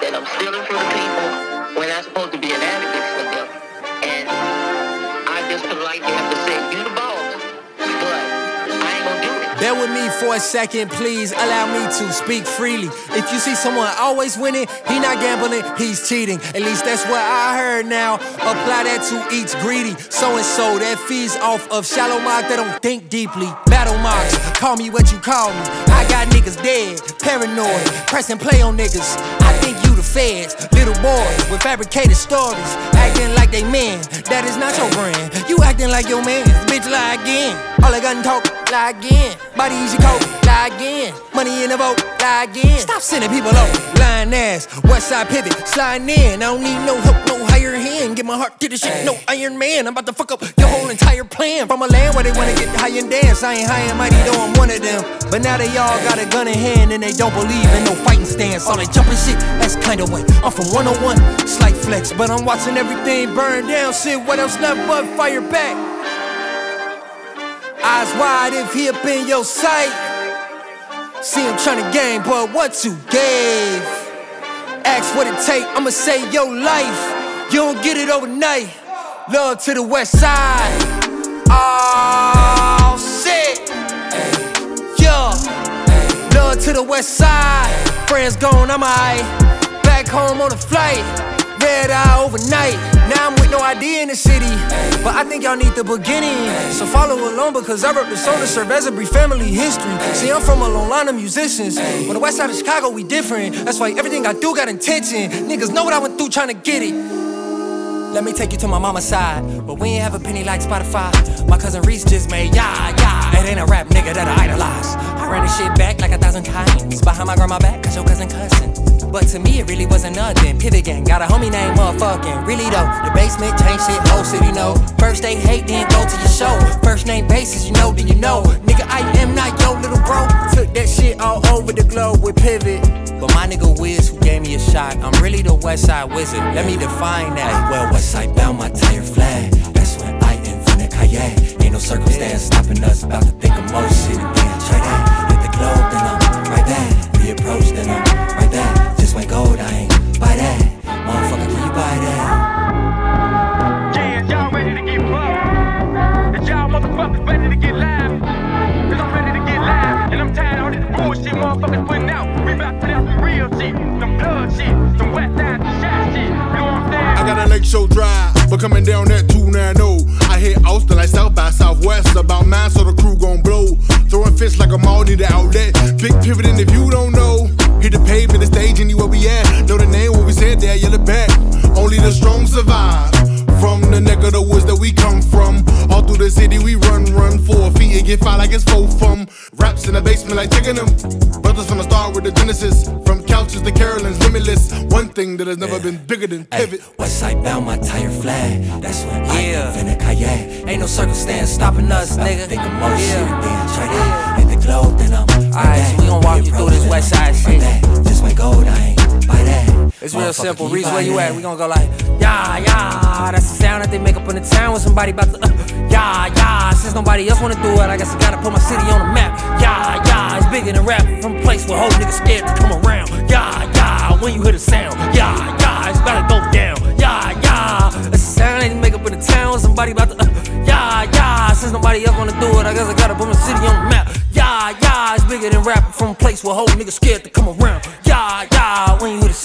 that I'm stealing for the people when I'm supposed to be an advocate for them. And I just politely have to say, you the boss, but I ain't gonna do it. Bear with me for a second, please. Allow me to speak freely. If you see someone always winning, he not gambling, he's cheating. At least that's what I heard now. Apply that to each greedy. So-and-so that feeds off of shallow minds that don't think deeply. Battle marks, call me what you call me. I got niggas dead, paranoid, press and play on niggas. I think you the feds, little boys with fabricated stories, acting like they men. That is not your brand. You acting like your man. Bitch, lie again. All I got and talk, lie again. Body easy coat, lie again. Money in the vote, lie again. Stop sending people out, lying ass. West side pivot, sliding in. I don't need no help, no higher hand. Get my heart to the shit, no Iron Man. I'm about to fuck up your whole entire plan. From a land where they wanna get high and dance. I ain't high and mighty, though I'm one of them. But now they all got a gun in hand and they don't believe in no fighting stance. All they jumping shit, that's kinda what I'm from 101, slight flex. But I'm watching everything burn down. Shit, what else left but fire back? Eyes wide if he up in your sight. See him tryna game, but what you gave? Ask what it take, I'ma save your life. You don't get it overnight. Love to the west side. Oh shit. Yeah. Love to the west side. Friends gone, I'm high. Back home on a flight. Red eye overnight. Now I'm with no ID in the city, but I think y'all need the beginning. So follow along because I rep the soul to serve as a brief family history. See, I'm from a long line of musicians. On the west side of Chicago, we different. That's why everything I do got intention. Niggas know what I went through trying to get it. Let me take you to my mama's side, but we ain't have a penny like Spotify. My cousin Reese just made yeah. It ain't a rap nigga that I idolize. I ran this shit back like 1,000 times. Behind my grandma back, cause your cousin cussing. But to me it really wasn't nothing. Pivot gang, got a homie named motherfucking. Really though, the basement change shit, whole city know. First they hate, then go to your show. First name basis, you know, then you know. Nigga, I am not your little bro. Took that shit all over the globe with Pivot. But my nigga Wiz, who gave me a shot, I'm really the west side wizard. Let me define that. Well, west side bound my tire flag. That's when I invented kayak. Ain't no circumstance stopping us. About to think of more shit again. Try that. Hit the globe, then I'm right back. Reapproach, then I'm right back. Just went gold, I ain't buy that. Motherfucker, can you buy that? Yeah, y'all ready to get bumped? Is y'all motherfuckers ready to get live? Cause I'm ready to get live. And I'm tired of all this bullshit motherfuckers putting out. We about to put out some real shit, some blood shit, some wet side, some shot shit. You know what I'm saying? I got a Lake Show drive, but coming down that 290. I hit Austin like South by Southwest. About mine, so the crew gon' blow. Throwing fists like a mall, need an outlet. Big pivoting if you don't know. Hit the pavement, the stage, anywhere we at. Know the name, what we said there, yell it back. Only the strong survive. From the neck of the woods that we come from. All through the city we run 4 feet and get fired like it's 4 from. Raps in the basement like taking them. Brothers from the start with the Genesis. From couches to Carolyn's limitless. One thing that has never been bigger than Pivot. West side bound my tire flag. That's when I invented kayak. Ain't no circumstance stopping us, nigga. Think of more shit, then try that. Hit the globe, then I'm alright, so we gon' walk you through this west side shit. Just went gold, I ain't buy that. It's real simple. Reese, where you at? We gon' go like, yeah. That's the sound that they make up in the town when somebody about to, yeah. Since nobody else wanna do it, I guess I gotta put my city on the map. Yeah. It's bigger than rap. From a place where whole niggas scared to come around. Yeah. When you hear the sound, yeah. It's about to go down. Yeah. That's the sound that they make up in the town when somebody about to, yeah. Since nobody else wanna do it, I guess I gotta put my city on the map. Yeah. It's bigger than rap. From a place where whole niggas scared to come around. Yeah. When you hear the